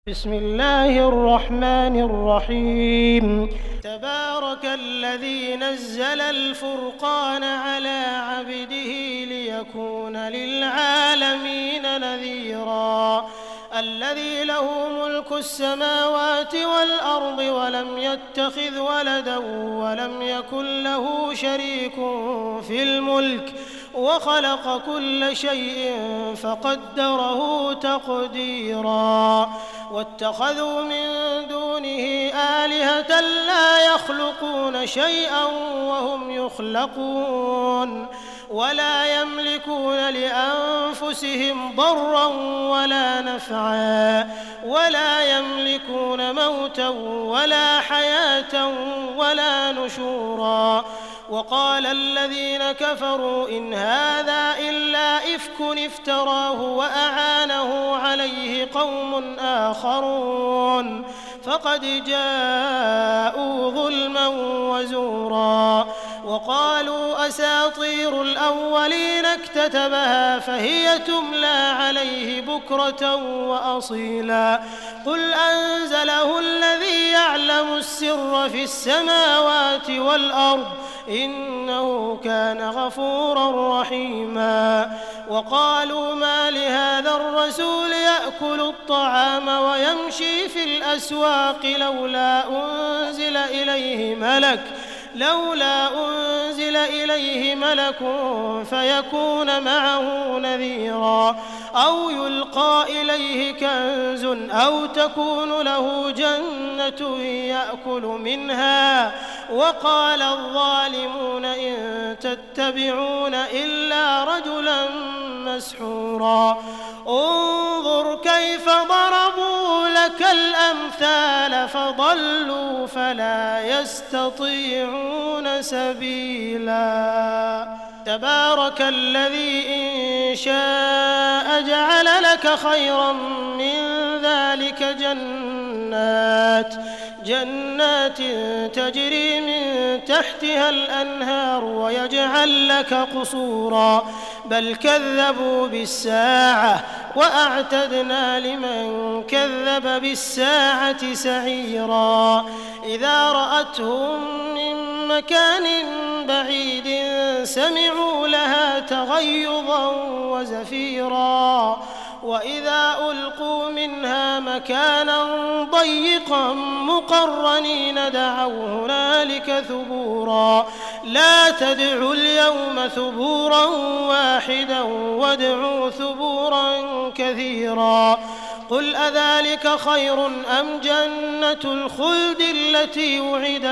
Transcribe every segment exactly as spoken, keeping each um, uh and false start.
بسم الله الرحمن الرحيم تبارك الذي نزل الفرقان على عبده ليكون للعالمين نذيرا الذي له ملك السماوات والأرض ولم يتخذ ولدا ولم يكن له شريك في الملك وخلق كل شيء فقدره تقديرا واتخذوا من دونه آلهة لا يخلقون شيئا وهم يخلقون ولا يملكون لأنفسهم ضرا ولا نفعا ولا يملكون موتا ولا حياة ولا نشورا وقال الذين كفروا إن هذا إلا إفك افتراه وأعانه عليه قوم آخرون فقد جاءوا ظلما وزورا وقالوا أساطير الأولين اكتتبها فهي تملى عليه بكرة وأصيلا قل أنزله الذي يعلم السر في السماوات والأرض إنه كان غفورا رحيما وقالوا ما لهذا الرسول يأكل الطعام ويمشي في الأسواق لولا أنزل إليه ملك لولا أنزل إليه ملك فيكون معه نذيرا أو يلقى إليه كنز أو تكون له جنة يأكل منها وقال الظالمون إن تتبعون إلا رجلا مسحورا انظر كيف ضربوا لك الأمثال فضلوا فلا يستطيعون سبيلا تبارك الذي إن شاء جعل لك خيرا من ذلك جنات جنات تجري من تحتها الأنهار ويجعل لك قصورا بل كذبوا بالساعة وأعتدنا لمن كذب بالساعة سعيرا إذا رأتهم من مكان بعيد سمعوا لها تغيظا وزفيرا وإذا ألقوا منها مكانا ضيقا مقرنين دعوا هنالك ثبورا لا تدعوا اليوم ثبورا واحدا وادعوا ثبورا كثيرا قل أذلك خير أم جنة الخلد التي وعد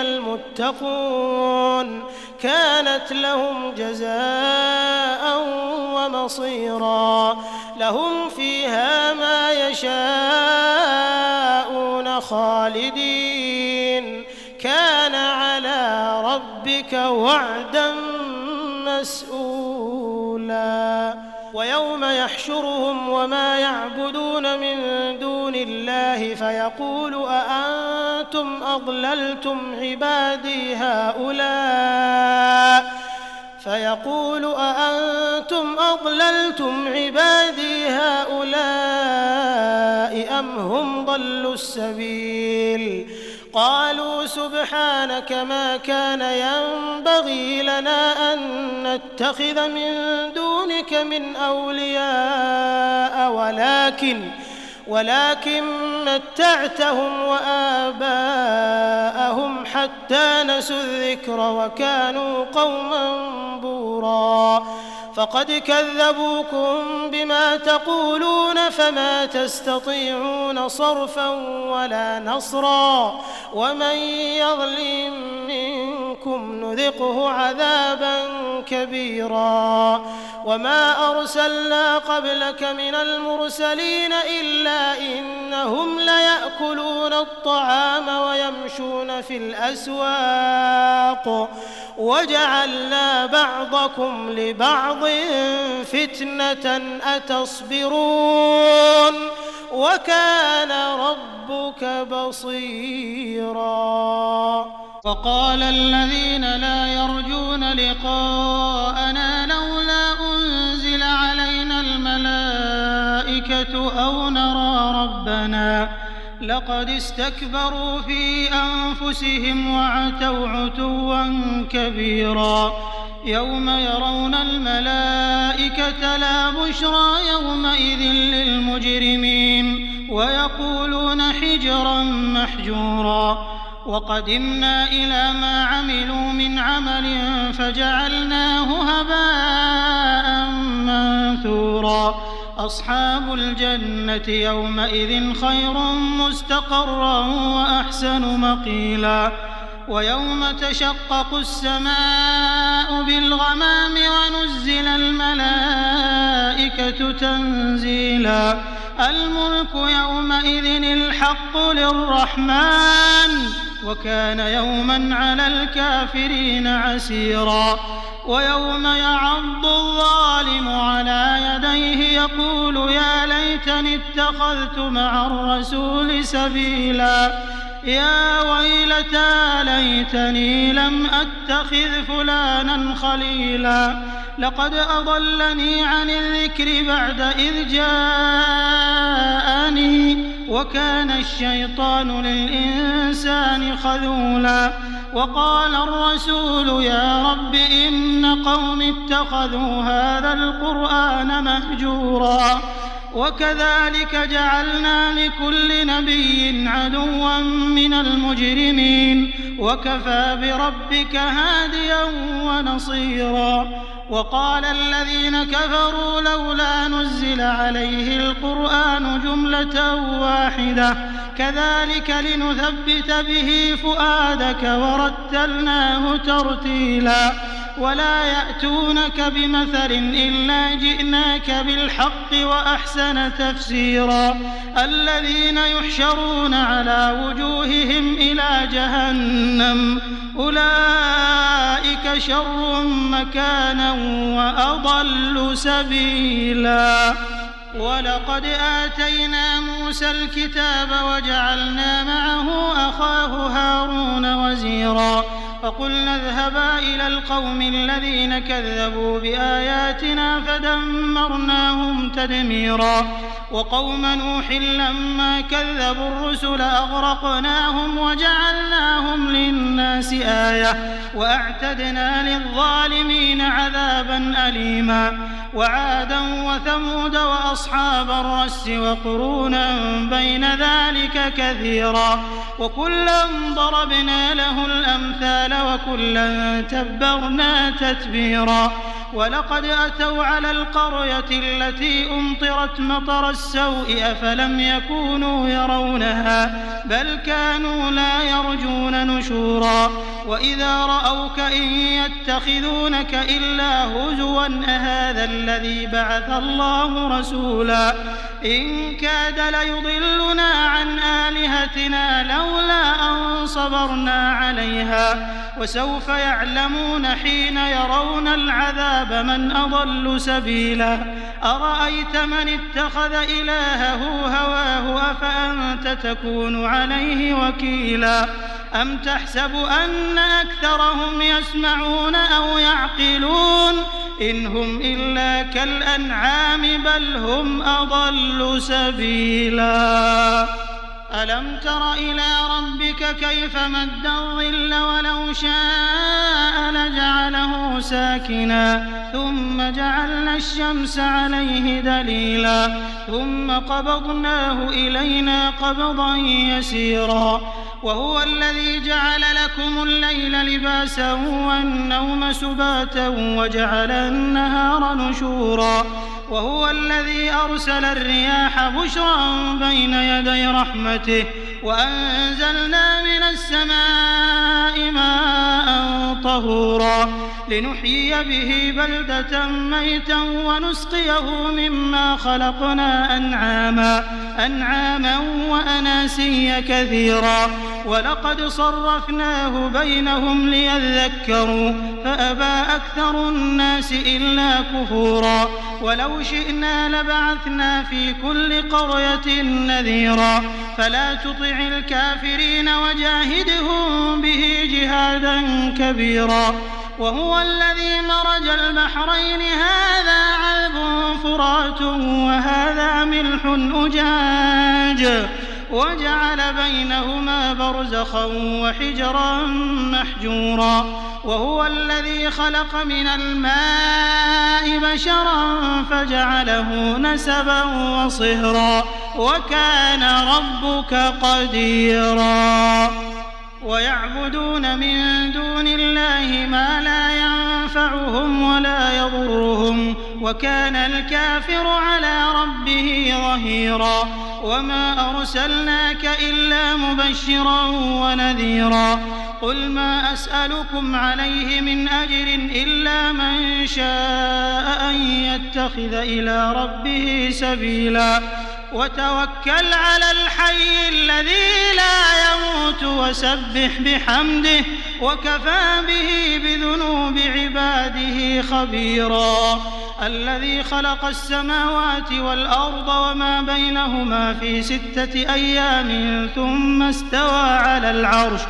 المتقون كانت لهم جزاء ومصيرا لهم فيها ما يشاءون خالدين كان على ربك وعدا مسئولا ويوم يحشرهم وما يعبدون من دون الله فيقول أأنتم أضللتم عبادي هؤلاء فيقول أأنتم أضللتم عبادي هؤلاء أم هم ضلوا السبيل قالوا سبحانك ما كان ينبغي لنا أن نتخذ من دونك من أولياء ولكن ولكن متعتهم وآباءهم حتى نسوا الذكر وكانوا قوما بورا فقد كذبوكم بما تقولون فما تستطيعون صرفا ولا نصرا ومن يظلم منكم نذقه عذابا كبيرا وما أرسلنا قبلك من المرسلين إلا إنهم ليأكلون الطعام ويمشون في الأسواق وجعلنا بعضكم لبعض فتنة أتصبرون وكان ربك بصيرا وقال الذين لا يرجون لقاءنا لولا أنزل علينا الملائكة أو نرى ربنا لقد استكبروا في أنفسهم وعتوا عتوا كبيرا يوم يرون الملائكة لا بشرى يومئذ للمجرمين ويقولون حجرا محجورا وقدمنا إلى ما عملوا من عمل فجعلناه هباء منثورا أصحاب الجنة يومئذ خير مستقرا وأحسن مقيلا ويوم تشقق السماء بالغمام ونزل الملائكة تنزيلا الملك يومئذ الحق للرحمن وكان يوما على الكافرين عسيرا ويوم يعض الظالم على يديه يقول يا ليتني اتخذت مع الرسول سبيلا يا ويلتى ليتني لم أتخذ فلانا خليلا لقد أضلني عن الذكر بعد إذ جاءني وكان الشيطان للإنسان خذولا وقال الرسول يا رب إن قوم اتخذوا هذا القرآن مهجورا وكذلك جعلنا لكل نبي عدوا من المجرمين وكفى بربك هاديا ونصيرا وقال الذين كفروا لولا نزل عليه القرآن جملة واحدة كذلك لنثبت به فؤادك ورتلناه ترتيلا ولا يأتونك بمثل إلا جئناك بالحق وأحسن تفسيرا الذين يحشرون على وجوههم إلى جهنم أولئك شر مكانا وأضل سبيلا ولقد آتينا موسى الكتاب وجعلنا معه أخاه هارون وزيرا فقلنا اذهبا إلى القوم الذين كذبوا بآياتنا فدمرناهم تدميرا وقوم نوح لما كذبوا الرسل أغرقناهم وجعلناهم للناس آية وأعتدنا للظالمين عذابا أليما وعادا وثمود وأصحاب الرس وقرونا بين ذلك كثيرا وكلا ضربنا له الأمثال وكلا تبرنا تتبيرا ولقد أتوا على القرية التي أمطرت مطر السوء أفلم يكونوا يرونها بل كانوا لا يرجون نشورا وإذا رأوك إن يتخذونك إلا هزوا أهذا الذي بعث الله رسولا إن كاد ليضلنا عن آلهتنا لولا أن صبرنا عليها وسوف يعلمون حين يرون العذاب من أضل سبيلا أرأيت من اتخذ إلهه هواه أفأنت تكون عليه وكيلا أم تحسب أن أكثرهم يسمعون أو يعقلون إن هم إلا كالأنعام بل هم أضل سبيلا ألم تر إلى ربك كيف مد الظل ولو شاء لجعله ساكنا ثم جعلنا الشمس عليه دليلا ثم قبضناه إلينا قبضا يسيرا وهو الذي جعل لكم الليل لباسا والنوم سباتا وجعل النهار نشورا وهو الذي أرسل الرياح بشرا بين يدي رحمته وأنزلنا من السماء ماء طهورا لنحيي به بلدة ميتا ونسقيه مما خلقنا أنعاما أنعاما وأناسيا كثيرا ولقد صرفناه بينهم ليذكروا فأبى أكثر الناس إلا كفورا ولو شئنا لبعثنا في كل قرية نذيرا فلا تطع الكافرين وجاهدهم به جهادا كبيرا وهو الذي مرج البحرين هذا عذب فرات وهذا ملح أجاج وجعل بينهما برزخا وحجرا محجورا وهو الذي خلق من الماء بشرا فجعله نسبا وصهرا وكان ربك قديرا ويعبدون من دون الله ما لا ينفعهم ولا يضرهم وكان الكافر على ربه ظهيرا وما أرسلناك إلا مبشرا ونذيرا قل ما أسألكم عليه من أجر إلا من شاء أن يتخذ إلى ربه سبيلا وتوكل على الحي الذي لا يموت وسبح بحمده وكفى به بذنوب عباده خبيرا الذي خلق السماوات والأرض وما بينهما في ستة أيام ثم استوى على العرش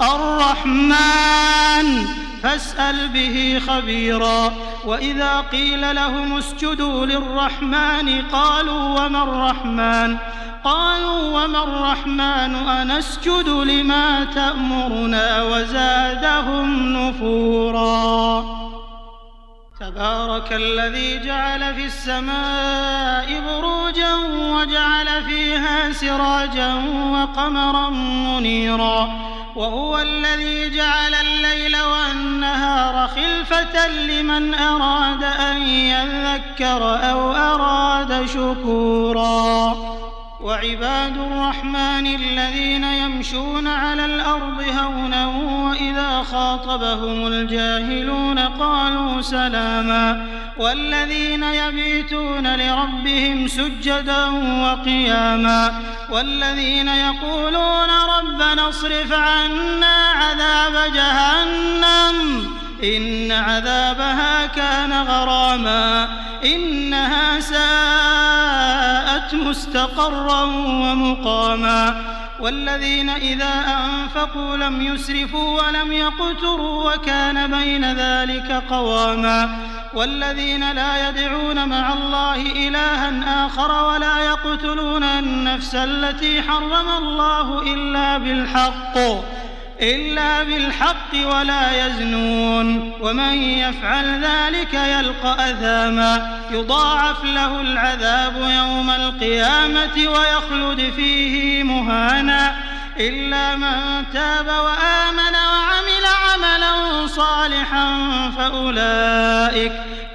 الرحمن فاسأل به خبيرا وإذا قيل لهم اسجدوا للرحمن قالوا وما الرحمن قالوا وما الرحمن أنسجد لما تأمرنا وزادهم نفورا تبارك الذي جعل في السماء بروجا وجعل فيها سراجا وقمرا منيرا وهو الذي جعل الليل والنهار خلفة لمن أراد أن يذكر أو أراد شكورا وعباد الرحمن الذين يمشون على الأرض هونا وإذا خاطبهم الجاهلون قالوا سلاما والذين يبيتون لربهم سجدا وقياما والذين يقولون ربنا اصرف عنا عذاب جهنم إن عذابها كان غراما إنها ساءت مستقرا ومقاما والذين إذا أنفقوا لم يسرفوا ولم يقتروا وكان بين ذلك قواما والذين لا يدعون مع الله إلها آخر ولا يقتلون النفس التي حرم الله إلا بالحق إلا بالحق ولا يزنون ومن يفعل ذلك يلقى أثاما يضاعف له العذاب يوم القيامة ويخلد فيه مهانا إلا من تاب وآمن وعمل عملا صالحا فأولئك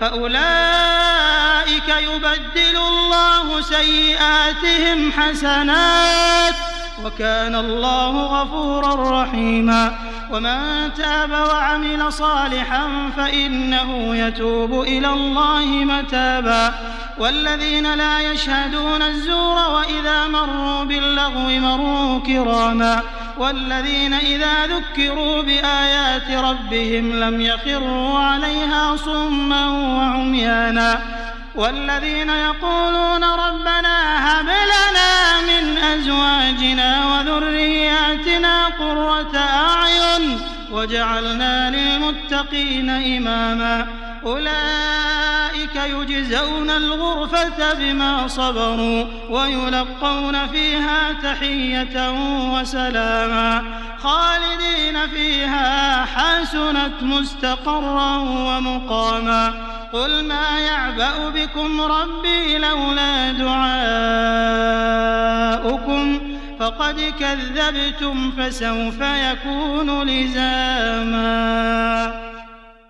فأولئك يبدل الله سيئاتهم حسنات وكان الله غفورا رحيما ومن تاب وعمل صالحا فإنه يتوب إلى الله متابا والذين لا يشهدون الزور وإذا مروا باللغو مروا كراما والذين إذا ذكروا بآيات ربهم لم يخروا عليها صما وعميانا والذين يقولون ربنا هب لنا من أزواجنا وذرياتنا قرة أعين وجعلنا للمتقين إماما أولئك يجزون الغرفة بما صبروا ويلقون فيها تحية وسلاما خالدين فيها حسنت مستقرا ومقاما قل ما يعبأ بكم ربي لولا دعاؤكم فقد كذبتم فسوف يكون لزاما